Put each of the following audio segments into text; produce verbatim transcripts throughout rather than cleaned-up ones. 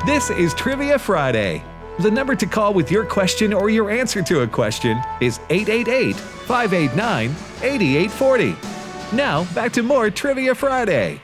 This is Trivia Friday. The number to call with your question or your answer to a question is eight eight eight, five eight nine, eight eight four zero. Now, back to more Trivia Friday.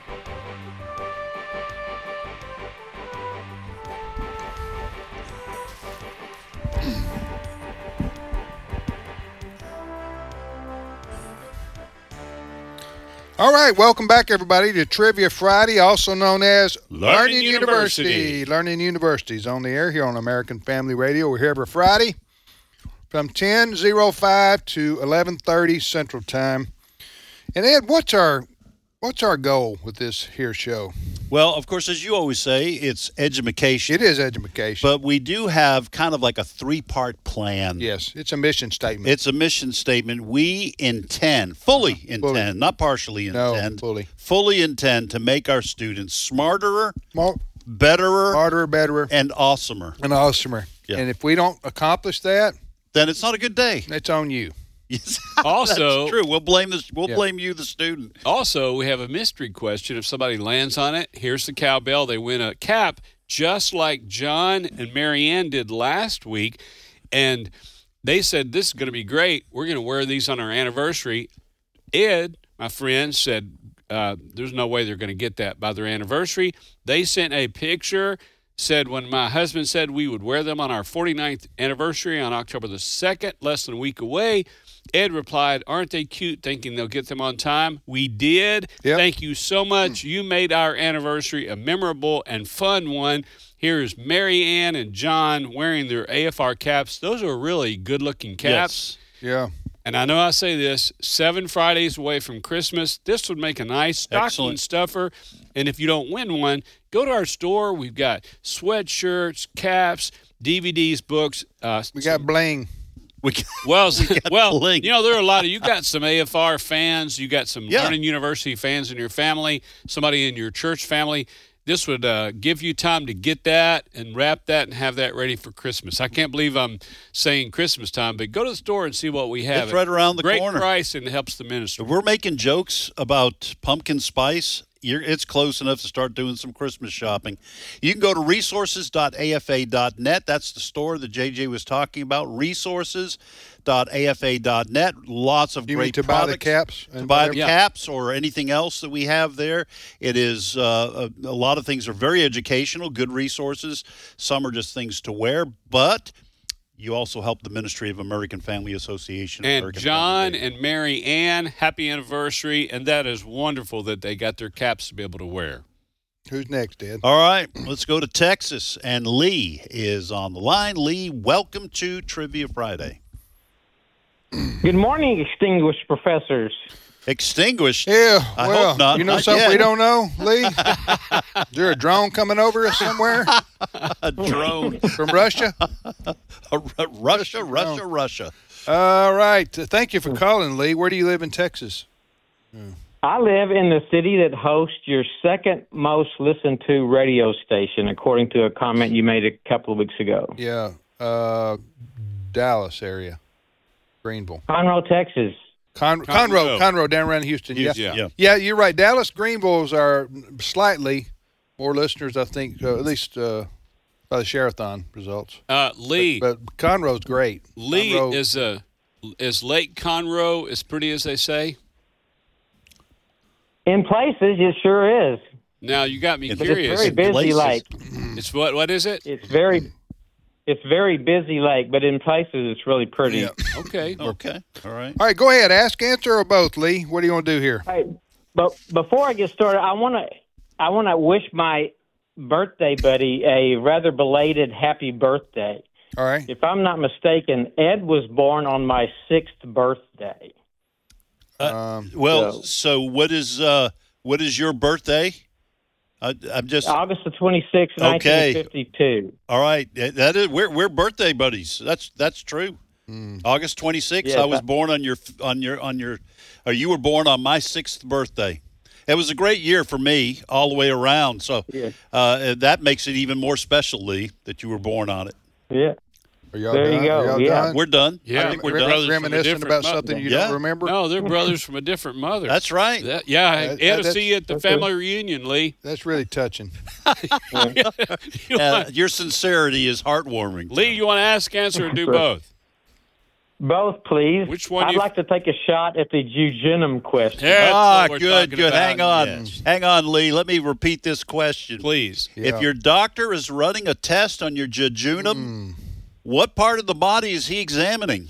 All right, welcome back, everybody, to Trivia Friday, also known as Learning, Learning University. University. Learning University is on the air here on American Family Radio. We're here every Friday from ten oh five to eleven thirty Central Time. And Ed, what's our what's our goal with this here show? Well, of course, as you always say, it's edumacation. It is education. But we do have kind of like a three-part plan. Yes, it's a mission statement. It's a mission statement. We intend, fully Uh, intend, fully. not partially No, intend, fully. fully intend to make our students smarter, More, betterer, smarter, betterer, and awesomer. and awesomer. Yeah. And if we don't accomplish that, Then it's not a good day. it's on you. Yes. Also- That's true. We'll blame this. We'll Yeah. blame you, the student. Also, we have a mystery question. If somebody lands on it, here's the cowbell. They win a cap, just like John and Marianne did last week. And they said, this is going to be great. We're going to wear these on our anniversary. Ed, my friend, said, uh, there's no way they're going to get that by their anniversary. They sent a picture, said when my husband said we would wear them on our forty-ninth anniversary on October the second, less than a week away. Ed replied, aren't they cute, thinking they'll get them on time? We did. Yep. Thank you so much. You made our anniversary a memorable and fun one. Here's Mary Ann and John wearing their A F R caps. Those are really good-looking caps. Yeah. And I know I say this, seven Fridays away from Christmas, this would make a nice stocking Excellent. stuffer. And if you don't win one, go to our store. We've got sweatshirts, caps, D V Ds, books. Uh, We got bling. We well, well, bling. you know, there are a lot of, you got some A F R fans, you got some Yeah. Learning University fans in your family, somebody in your church family. This would uh, give you time to get that and wrap that and have that ready for Christmas. I can't believe I'm saying Christmas time, but go to the store and see what we have. It's right around the Great corner. price, and it helps the ministry. If we're making jokes about pumpkin spice, you're, it's close enough to start doing some Christmas shopping. You can go to resources dot A F A dot net. That's the store that J J was talking about, resources dot A F A dot net. Lots of You great mean to buy the products. caps? To and buy the whatever? Yeah. caps or anything else that we have there. It is uh, a, a lot of things are very educational, good resources. Some are just things to wear, but you also help the Ministry of American Family Association. And American John Family Radio. and Mary Ann, happy anniversary. And that is wonderful that they got their caps to be able to wear. Who's next, Ed? All right, let's go to Texas, and Lee is on the line. Lee, welcome to Trivia Friday. Good morning, distinguished professors. Extinguished? Yeah, I well, hope not. you know Not something yet. we don't know, Lee? Is there a drone coming over us somewhere A drone. from Russia? A Ru- Russia, Russia, Russia. All right. Uh, Thank you for calling, Lee. Where do you live in Texas? I live in the city that hosts your second most listened to radio station, according to a comment you made a couple of weeks ago. Yeah, uh, Dallas area, Greenville. Conroe, Texas. Con- Conroe. Conroe, Conroe, down around Houston. Yeah. Yeah. Yeah. Yeah, you're right. Dallas, Greenville's are slightly more listeners, I think, uh, at least uh, by the Sherathon results. Uh, Lee, But, but Conroe's great. Lee Conroe- is a is Lake Conroe as pretty as they say? In places, it sure is. Now you got me It's But curious. it's very busy places. lake. It's what? What is it? It's very, it's very busy lake, but in places it's really pretty. Yeah. Okay. Okay, all right. All right, go ahead. Ask, answer, or both, Lee. What do you want to do here? Hey, but before I get started, I want to, I want to wish my birthday buddy a rather belated happy birthday. All right. If I'm not mistaken, Ed was born on my sixth birthday. Um, Well, So- so what is uh, what is your birthday? I, I'm just August the twenty-sixth, Okay. nineteen fifty-two. all right. That is we're we're birthday buddies. That's that's true. August twenty-sixth. Yes, I was I- born on your on your on your, or you were born on my sixth birthday. It was a great year for me all the way around. So Yeah. uh, that makes it even more special, Lee, that you were born on it. Yeah. Are y'all There done? you go, Are y'all yeah. done? We're done. Yeah, I think we're Rem- done. brothers from a Reminiscing different about mo- something you Yeah. don't remember? No, they're brothers from a different mother. That's right. That, yeah, That- Ed will that's- see you at the that's family reunion, Lee. That's really touching. You Uh, want- your sincerity is heartwarming. Lee, you want to ask, answer, or do both? Both, please. Which one I'd you- like to take a shot at the jejunum question. That's Ah, what we're good, talking good. about. Hang on. Yes. Hang on, Lee. Let me repeat this question. Please. Yeah. If your doctor is running a test on your jejunum, what part of the body is he examining?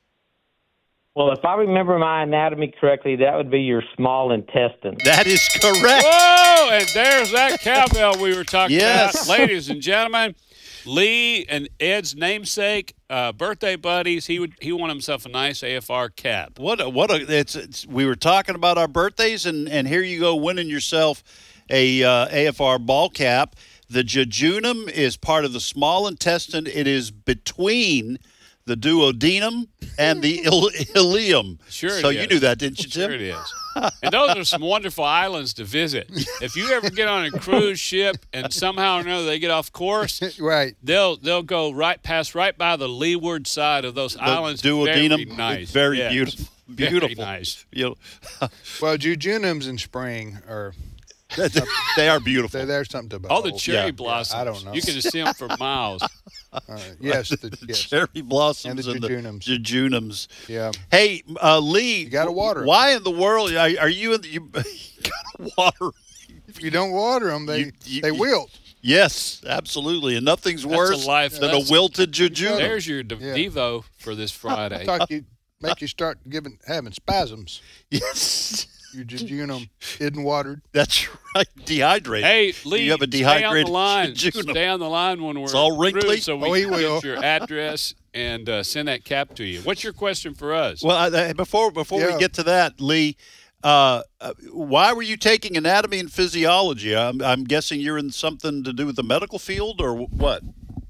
Well, if I remember my anatomy correctly, that would be your small intestine. That is correct. Whoa! And there's that cowbell we were talking Yes. about. Ladies and gentlemen, Lee and Ed's namesake, uh, birthday buddies, he would he won himself a nice A F R cap. What a, what a it's, it's we were talking about our birthdays and and here you go winning yourself a uh, A F R ball cap. The jejunum is part of the small intestine. It is between the duodenum and the il- ileum. Sure it So you is. knew that, didn't you, Tim? Sure it is. And those are some wonderful islands to visit. If you ever get on a cruise ship and somehow or another they get off course, Right. they'll they'll go right pass right by the leeward side of those The islands. duodenum. Very nice. Very Yeah. beautiful. Very Beautiful. nice. You know, Well, jejunums in spring are they are beautiful. they there's something to behold. All the cherry Yeah. blossoms. I don't know. You can just see them for miles. Uh, yes, the, yes. Cherry blossoms And the jejunums. the jejunums. Yeah. Hey, uh, Lee, You gotta water 'em. Why in the world are, are you in the, you gotta water? If you don't water them, they You- you- they you- wilt. Yes, absolutely, and nothing's That's a worse life than a lesson. wilted jejunum. There's your de- Yeah. Devo for this Friday. Talk you make you start giving having spasms. Yes, You jejunum isn't watered. that's right. Dehydrated. Hey, Lee, you have a stay on dehydrated the line. jejunum. Stay on the line when we're It's all through wrinkly? so we Oh, he can will. get your address and uh, send that cap to you. What's your question for us? Well, I, I- before before Yeah. we get to that, Lee, uh, uh, why were you taking anatomy and physiology? I'm, I'm guessing you're in something to do with the medical field or what?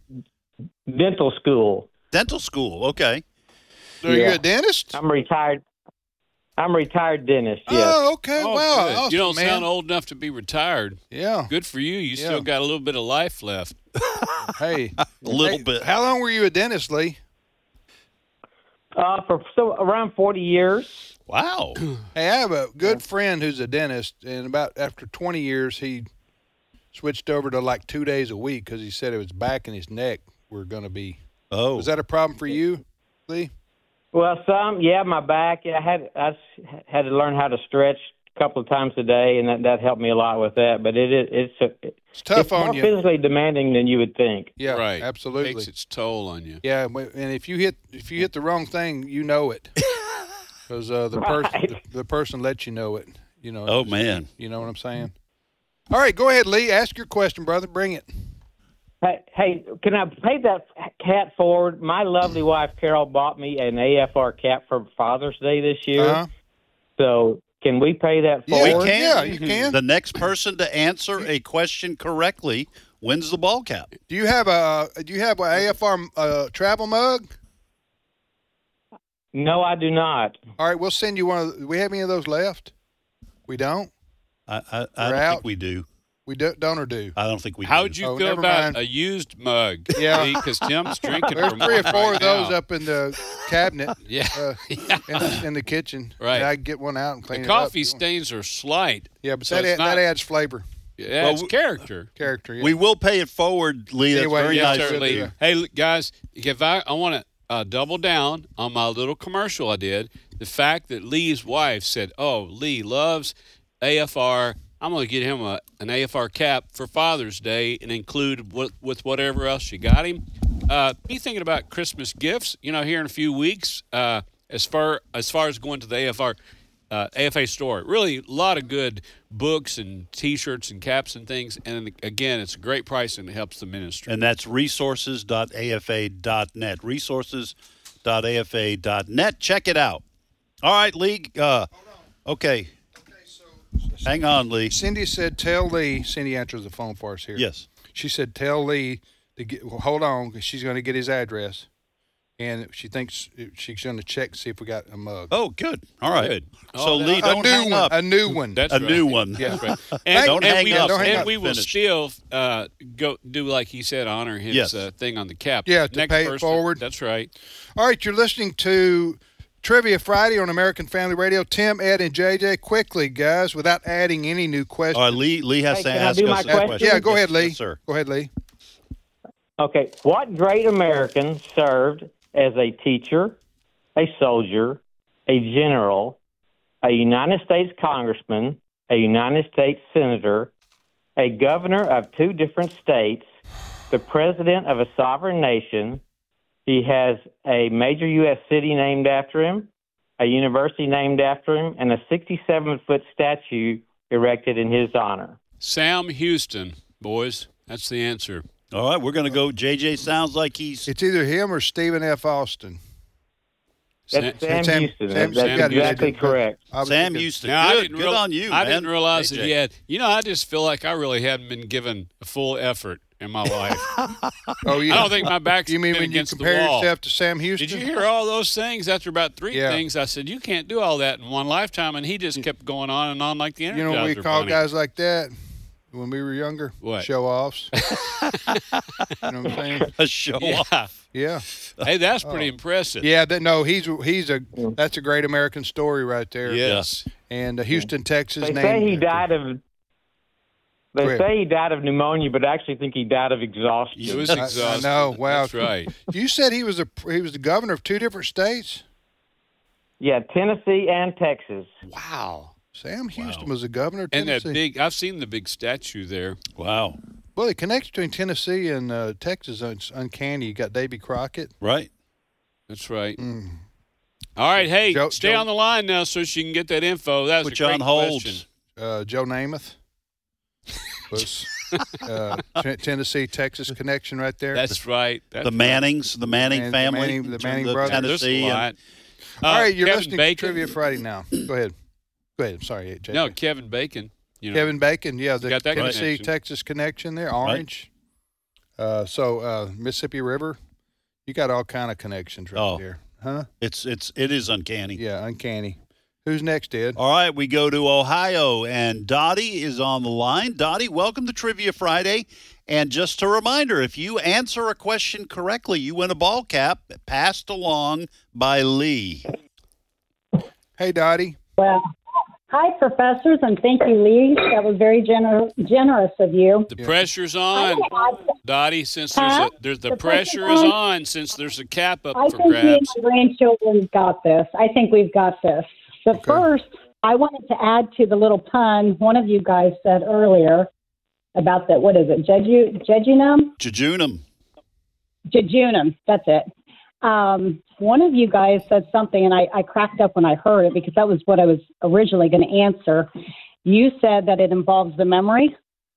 Dental school. Dental school. Okay. Are you Yeah. a dentist? I'm retired. I'm a retired dentist. Yes. Oh, okay. Oh, wow. good. Awesome, you don't man. sound old enough to be retired. Yeah. Good for you. You Yeah. still got a little bit of life left. Hey. A little Hey, bit. How long were you a dentist, Lee? Uh, for so around forty years. Wow. Hey, I have a good friend who's a dentist, and about after twenty years, he switched over to like two days a week because he said his back and his neck were going to be. Oh. Was that a problem for you, Lee? Well, some yeah, my back. I had I s- had to learn how to stretch a couple of times a day, and that, that helped me a lot with that. But it is it's a, It's tough it's more on you. physically demanding than you would think. Yeah, right. absolutely. Takes its toll on you. Yeah, and if you hit if you hit the wrong thing, you know it, because uh, the person Right. the, the person lets you know it. You know. Oh, man. You know what I'm saying? All right, go ahead, Lee. Ask your question, brother. Bring it. Hey, hey, can I pay that cap forward? My lovely wife Carol bought me an A F R cap for Father's Day this year. Uh-huh. So can we pay that Yeah, forward? we can. Yeah, you can. The next person to answer a question correctly wins the ball cap. Do you have a Do you have a A F R uh, travel mug? No, I do not. All right, we'll send you one. Of the, we have any of those left? We don't. I, I, I We're don't out. think we do. We do, don't or do. I don't think we How'd do. you Oh, feel never about mind. a used mug? Yeah. Because Tim's drinking There's from three or one four right of those now. up in the cabinet. Yeah. Uh, yeah. in, the, in the kitchen. Right. And I can get one out and clean The it up. coffee stains are slight. Yeah, but so that it's add, not- that adds flavor, Yeah, Well, it's we- character. character. Yeah. We will pay it forward, Lee. That's Anyway, very yeah, nice. sure. of Certainly. you. Hey, look, guys, if I, I want to uh, double down on my little commercial I did, the fact that Lee's wife said, oh, Lee loves A F R. I'm going to get him a, an A F R cap for Father's Day and include with, with whatever else you got him. Uh, be thinking about Christmas gifts, you know, here in a few weeks uh, as far as far as going to the A F R uh, A F A store. Really, a lot of good books and T-shirts and caps and things. And again, it's a great price and it helps the ministry. And that's resources dot A F A dot net. resources dot A F A dot net. Check it out. All right, Lee. Uh, okay. Hang on, Lee. Cindy said, "Tell Lee." Cindy answers the phone for us here. Yes. She said, "Tell Lee to get." Well, hold on, 'cause she's going to get his address, and she thinks she's going to check to see if we got a mug. Oh, good. All right. Good. So, Oh, Lee, a don't new hang one. up. A new one. That's a right. new one. Yeah. That's right. And, Don't and hang we, up. Don't hang and up. we will Finish. still uh, go do like he said, honor his Yes. uh, thing on the cap. Yeah, to Next pay it person- forward. That's right. All right, you're listening to Trivia Friday on American Family Radio. Tim, Ed, and J J, quickly, guys, without adding any new questions. All right, Lee, Lee has Hey, to can I ask do us my a question? Yeah, go Yes, ahead, Lee. Yes, sir. Go ahead, Lee. Okay. What great American served as a teacher, a soldier, a general, a United States congressman, a United States senator, a governor of two different states, the president of a sovereign nation? He has a major U S city named after him, a university named after him, and a sixty-seven foot statue erected in his honor. Sam Houston, boys. That's the answer. All right, we're going to go. J J sounds like he's. It's either him or Stephen F. Austin. That's Sam- Sam, Sam- Houston. Sam- That's Sam exactly Houston. correct. I was Sam thinking- Houston. Now, I Good, didn't good real- on you, I man. didn't realize J that J. he had. You know, I just feel like I really hadn't been given a full effort in my life. Oh, yeah. I don't think my back's You mean been when you against the compare wall. yourself to Sam Houston? Did you hear all those things? After about three Yeah. things, I said, you can't do all that in one lifetime. And he just kept going on and on like the Energizer You know what we call Bunny. guys like that when we were younger? What? Show-offs. You know what I'm saying? A show Yeah. Yeah. off. Hey, that's pretty impressive. Oh. Yeah, that, no, he's he's a that's a great American story right there. Yes. And uh, Houston, Texas. They named say he after- died of. They Go ahead. say he died of pneumonia, but I actually think he died of exhaustion. He was I- I exhausted. know, wow. That's right. You said he was a he was the governor of two different states. Yeah, Tennessee and Texas. Wow. Sam Houston was the governor of And Tennessee. that big, I've seen the big statue there. Wow. well, the connection between Tennessee and uh, Texas is uncanny. You got Davy Crockett. Right. That's right. Mm. All right. Hey, Joe- stay Joe- on the line now so she can get that info. That was Put a you great on hold. question. Uh, Joe Namath was uh, T- Tennessee Texas connection right there. That's right. That's The right. Mannings, the Manning Man- the family, Manning- the in terms Manning of brothers. There's Tennessee. a and- lot. Uh, All right, you're Kevin listening Bacon? to Trivia Friday now. Go ahead. Go ahead. I'm sorry, J J. No, Kevin Bacon. You know, Kevin Bacon, yeah, the got that Tennessee connection. Texas connection there, Orange. Uh, so uh, Mississippi River, you got all kind of connections right Oh. there, huh? It's it's it is uncanny. Yeah, uncanny. Who's next, Ed? All right, we go to Ohio, and Dottie is on the line. Dottie, welcome to Trivia Friday. And just a reminder, if you answer a question correctly, you win a ball cap passed along by Lee. Hey, Dottie. Well, hi, professors, and thank you, Lee. That was very gener- generous of you. the pressure's on, Dottie. Since there's Huh? a, there's the, The pressure pressure's is on? on. Since there's a cap up I for think me and grabs. my grandchildren got this. I think we've got this. But first, I wanted to add to the little pun one of you guys said earlier about that. What is it? Jeju, jejunum? Jejunum. Jejunum. That's it. Um, one of you guys said something, and I, I cracked up when I heard it because that was what I was originally going to answer. You said that it involves the memory.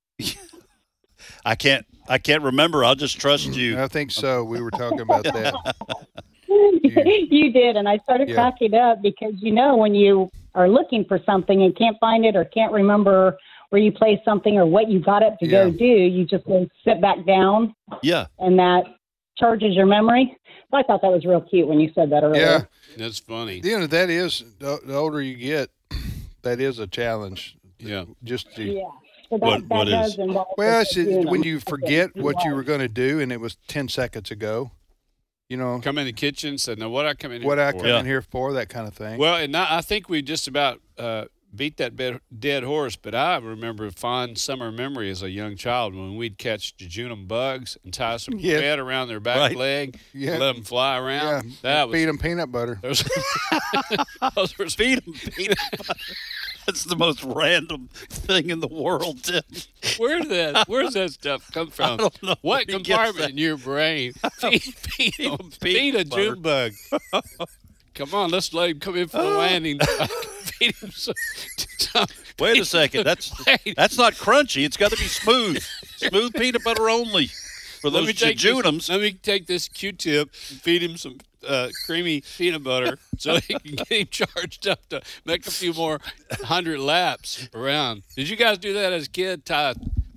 I can't I can't remember. I'll just trust you. I think so. We were talking about that. You did, and I started Yeah. cracking up because you know when you are looking for something and can't find it or can't remember where you placed something or what you got up to Yeah. go do, you just go sit back down, Yeah. and that charges your memory. So I thought that was real cute when you said that earlier. Yeah. That's funny. You know, that is, the, the older you get, that is a challenge. Yeah. Just to, Yeah. So that, What- that what does is? involve well, the it's jejunum. when you forget Okay. what you were going to do and it was ten seconds ago, you know, Come in the kitchen, said, "No, what I come in what here I for?" come Yeah. in here for, that kind of thing. Well, and I, I think we just about uh, beat that bed, dead horse. But I remember a fond summer memory as a young child when we'd catch jejunum bugs and tie some Yeah. thread around their back Right. leg, Yeah. and let them fly yeah, around. That was feed them peanut butter. those, those were Feed him peanut butter. That's the most random thing in the world, Tim. Where did that? Where's that stuff come from? don't know What where he gets compartment that. in your brain? Feed, feed, Feed him, him feed a peanut June bug. Come on, let's let him come in for the landing. Feed him some. some Wait a second. That's Wait. that's not crunchy. It's got to be smooth. Smooth peanut butter only for Let those me take jejunums. This, let me take this Q-tip and feed him some uh, creamy peanut butter so he can get him charged up to make a few more hundred laps around. Did you guys do that as a kid? Tie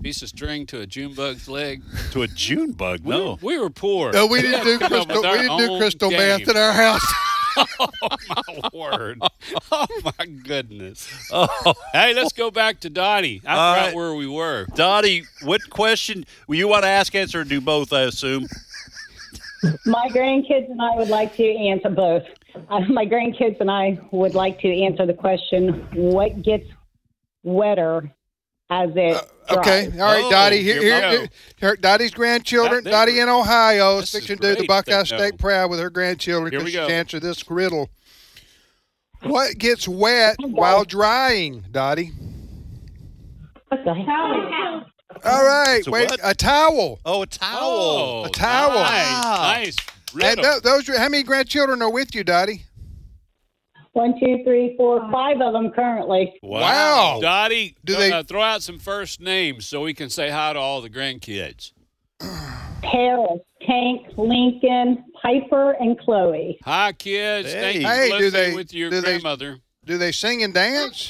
piece of string to a June bug's leg. To a June bug? We, No. we were poor. No, we didn't do Come up crystal. with We our didn't do own crystal game. meth in our house. Oh, my word. Oh, my goodness. Oh, Hey, let's go back to Dottie. I All forgot right. where we were. Dottie, what question? Well, you want to ask, answer, or do both, I assume? My grandkids and I would like to answer both. Uh, my grandkids and I would like to answer the question: what gets wetter as it Uh, okay, dries? all right, Oh, Dottie. Here, here we here, go. here, here- Dottie's grandchildren. That- Dottie in Ohio is This is fixing to do the great. Buckeye They know. State Proud with her grandchildren Here because we she go. answered this riddle. What gets wet while drying, Dottie? What the hell? All right, It's a wait, what? a towel. Oh, a towel. Oh, A towel. Nice. Ah. Nice. And Riddle. tho- those, how many grandchildren are with you, Dottie? One, two, three, four, five of them currently. Wow. Dottie, Do uh, they- uh, throw out some first names so we can say hi to all the grandkids. Paris, Tank, Lincoln, Piper, and Chloe. Hi, kids. Hey. Thank you Hey, for do listening they- with your do they- grandmother. Do they sing and dance?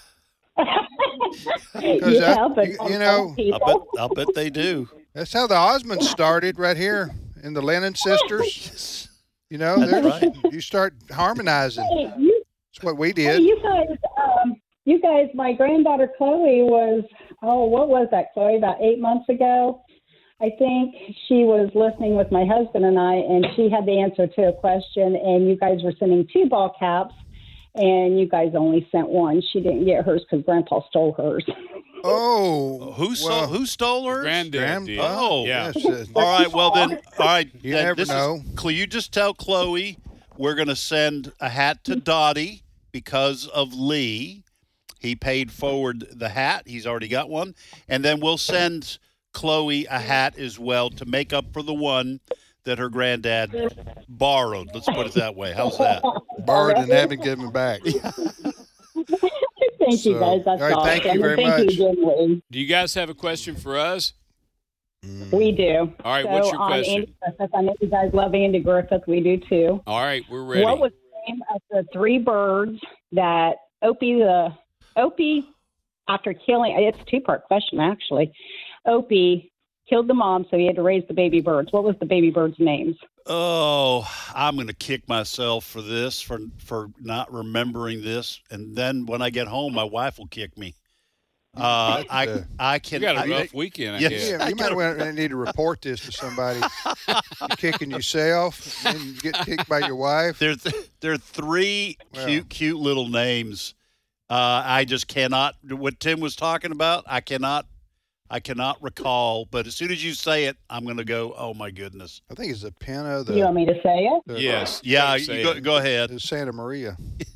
Yeah, that- but you- some you know, I people. bet, I'll bet they do. That's how the Osmonds started, right here in the Lennon sisters. You know, That's they're- right. you start harmonizing. Hey, you, That's what we hey, did. you guys, um, you guys, my granddaughter Chloe was, oh, what was that, Chloe? About eight months ago, I think she was listening with my husband and I, and she had the answer to a question, and you guys were sending two ball caps, and you guys only sent one. She didn't get hers because Grandpa stole hers. Oh, Who stole? well, Who stole her? Granddad Grand- did. Oh. yeah. yes, uh, All right. Well then. All right. You then never this is- know. Chloe, you just tell Chloe we're going to send a hat to Dottie because of Lee. He paid forward the hat. He's already got one, and then we'll send Chloe a hat as well to make up for the one that her granddad borrowed. Let's put it that way. How's that? borrowed and haven't given back. Thank So, you, guys. That's all right, awesome. thank you And very thank much. you, Jim. Do you guys have a question for us? We do. All right, so what's your on question? Andy Griffith, I know you guys love Andy Griffith. We do too. All right, we're ready. What was the name of the three birds that Opie the Opie after killing? It's a two part question actually. Opie killed the mom, so he had to raise the baby birds. What was the baby birds' names? Oh, I'm going to kick myself for this, for for not remembering this. And then when I get home, my wife will kick me. Uh, That's, I uh, I You can. got a I- rough weekend, I Yes. guess. Yeah, you might want to need to report this to somebody. You're kicking yourself, and you get kicked by your wife. There, there are three Well. cute, cute little names. Uh, I just cannot. What Tim was talking about, I cannot. I cannot recall. But as soon as you say it, I'm going to go. Oh my goodness! I think it's the Pinna, you want the, me to say it? the, Yes. Yeah, Say you go, it. go ahead. the Santa Maria.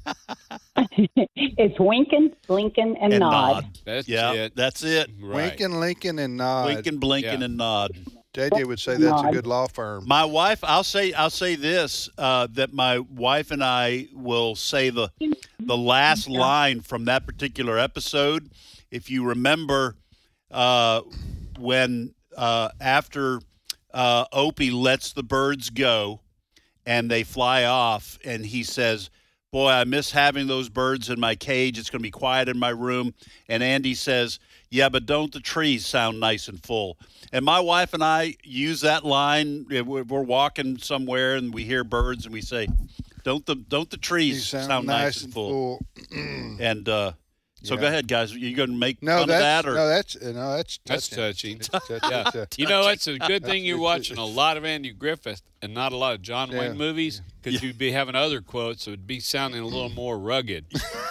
It's Winkin, Blinkin, and, And Nod. nod. That's Yeah, it. that's it. Right. Lincoln, Lincoln, and Nod. Winking, blinking, Yeah. and nod. J J would say that's a Nod. good law firm. My wife, I'll say, I'll say this: uh, that my wife and I will say the the last line from that particular episode. If you remember, uh, when uh, after uh, Opie lets the birds go and they fly off, and he says, "Boy, I miss having those birds in my cage. It's going to be quiet in my room." And Andy says, "Yeah, but don't the trees sound nice and full?" And my wife and I use that line. if We're we're walking somewhere and we hear birds, and we say, "Don't the don't the You trees sound, nice, and full?" And uh, so Yeah. go ahead, guys. You going to make No, fun that's of that, or no, that's no, that's That's touching. touching. That's touching. Yeah. That's, uh, You know, it's a good thing That's- you're it's- watching a lot of Andy Griffith and not a lot of John Yeah. Wayne movies because you'd be having other quotes that would be sounding a little more rugged.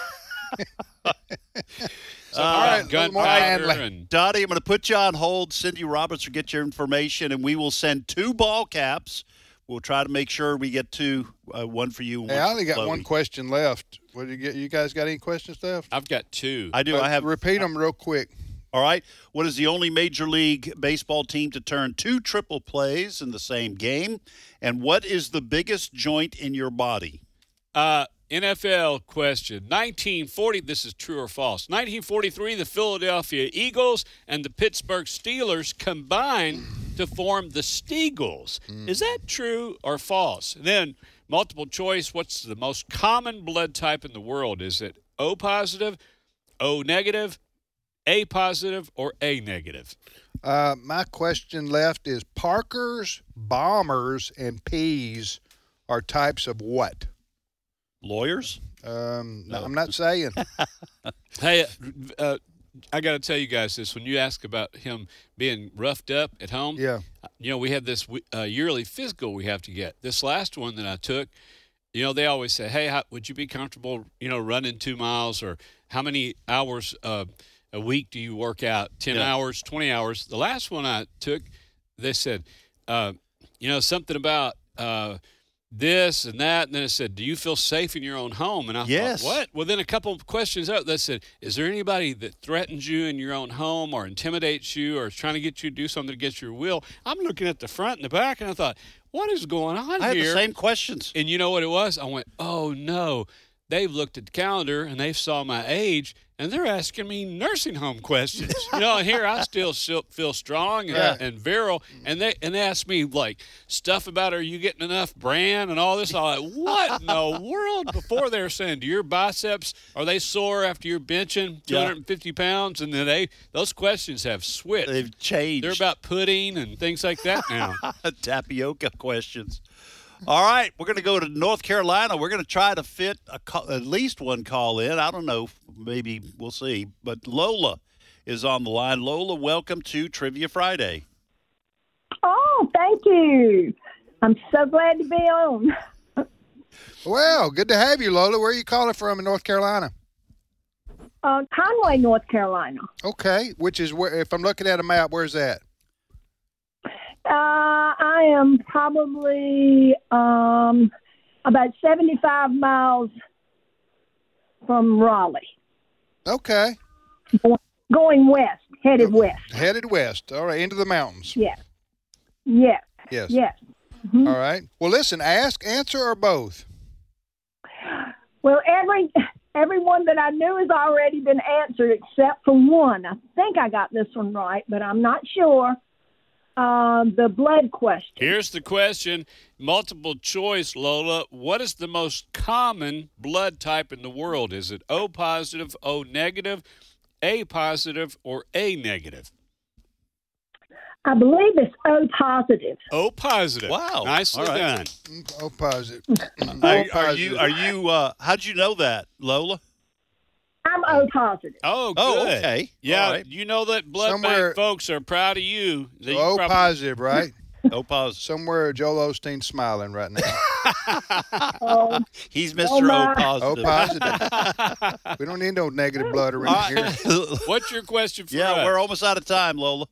Something All about right, a little more gunpowder manly. and Dottie, I'm going to put you on hold. Cindy Roberts will get your information, and we will send two ball caps. We'll try to make sure we get two, uh, one for you. And Hey, one I only for got Chloe. one question left. What do you get? You guys got any questions left? I've got two. I do. Uh, I have. repeat them real quick. All right. What is the only Major League Baseball team to turn two triple plays in the same game? And what is the biggest joint in your body? Uh, N F L question. nineteen forty, this is true or false. nineteen forty-three, the Philadelphia Eagles and the Pittsburgh Steelers combined to form the Steagles. Is that true or false? And then, multiple choice, what's the most common blood type in the world? Is it O positive, O negative, A positive or A negative? Uh, my question left is Parkers, bombers, and peas are types of what? Lawyers? Um, no, No. I'm not saying. Hey, uh, I got to tell you guys this. When you ask about him being roughed up at home, Yeah. you know, we have this uh, yearly physical we have to get. This last one that I took, you know, they always say, hey, how, would you be comfortable, you know, running two miles or how many hours uh, a week do you work out? ten Yeah. hours, twenty hours. The last one I took, they said, uh, you know, something about uh, this and that. And then it said, do you feel safe in your own home? And I Yes. thought, what? Well, then a couple of questions out that said, is there anybody that threatens you in your own home or intimidates you or is trying to get you to do something against your will? I'm looking at the front and the back, and I thought, what is going on I had here? the same questions. And you know what it was? I went, oh, no. They've looked at the calendar, and they saw my age, and they're asking me nursing home questions. You know, and here I still still feel strong and, Right. and virile, and they and they ask me, like, stuff about, are you getting enough bran and all this? I'm like, what in the world? Before they were saying, do your biceps, are they sore after you're benching two hundred fifty pounds? And then they those questions have switched. They've changed. They're about pudding and things like that now. Tapioca questions. All right, we're going to go to North Carolina. We're going to try to fit a call, at least one call in. I don't know. Maybe we'll see. But Lola is on the line. Lola, welcome to Trivia Friday. Oh, thank you. I'm so glad to be on. Well, good to have you, Lola. Where are you calling from in North Carolina? Uh, Conway, North Carolina. Okay, which is where, if I'm looking at a map, where's that? Uh, I am probably um, about seventy-five miles from Raleigh, Okay, going west, headed west. headed west. All right, into the mountains. Yes. Yes. Yes. Yes. All right. Well, listen, ask, answer, or both. Well, every everyone that I knew has already been answered except for one. I think I got this one right, but I'm not sure. Uh, the blood question. Here's the question, multiple choice, Lola. What is the most common blood type in the world? Is it O positive, O negative, A positive, or A negative? I believe it's O positive. O positive. Wow. Nicely All right. done. Oh, positive. Are, are you? Are you? Uh, how'd you know that, Lola? I'm O positive. Oh, good. Oh, okay. Yeah, All right. you know that blood Somewhere- bank folks are proud of you. That you Oh, probably- positive, right? No pause. Somewhere Joel Osteen's smiling right now. Oh, He's Mister Oh, my. O Oh, positive. positive. We don't need no negative blood All around here. right. What's your question for yeah, us? we're almost out of time, Lola.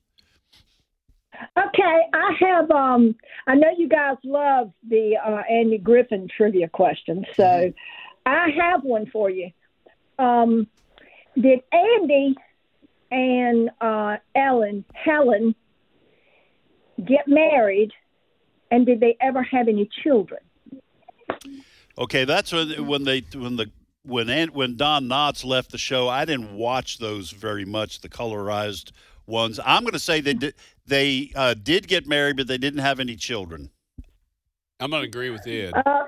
okay. I have. Um, I know you guys love the uh, Andy Griffin trivia question, so I have one for you. Um, did Andy and uh, Ellen, Helen, get married, and did they ever have any children? Okay, that's when when they when the when Aunt, when Don Knotts left the show. I didn't watch those very much, the colorized ones. I'm going to say they did they uh, did get married, but they didn't have any children. I'm going to agree with Ed. Uh,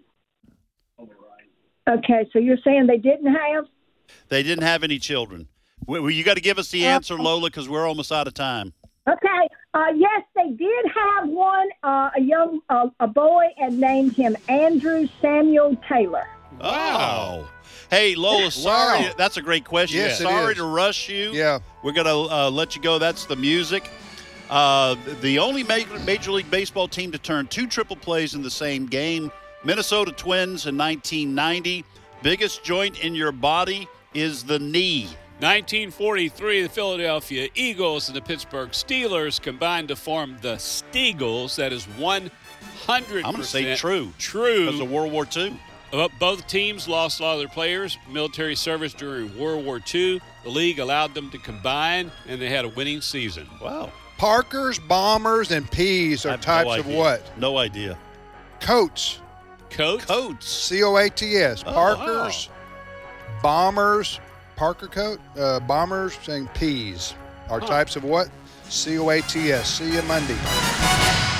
okay, so you're saying they didn't have? They didn't have any children. Well, you got to give us the answer, Lola, because we're almost out of time. Okay. Uh, yes, they did have one, uh, a young, uh, a boy, and named him Andrew Samuel Taylor. Wow. Hey, Lola, sorry. Wow. That's a great question. Yes, it sorry is. to rush you. Yeah. We're going to uh, let you go. That's the music. Uh, the only Major, Major League Baseball team to turn two triple plays in the same game, Minnesota Twins in nineteen ninety. Biggest joint in your body is the knee. nineteen forty-three, the Philadelphia Eagles and the Pittsburgh Steelers combined to form the Steagles. That is one hundred percent I'm going to say true. True. Because of World War Two. Uh, Both teams lost a lot of their players, military service during World War Two. The league allowed them to combine, and they had a winning season. Wow. Parkers, bombers, and peas I are have types no of idea. what? No idea. Coats. Coach? Coats. C O A T S. Oh, Parkers, bombers, Parker coat, uh, bombers, and peas are Huh. types of what? C O A T S. See you Monday.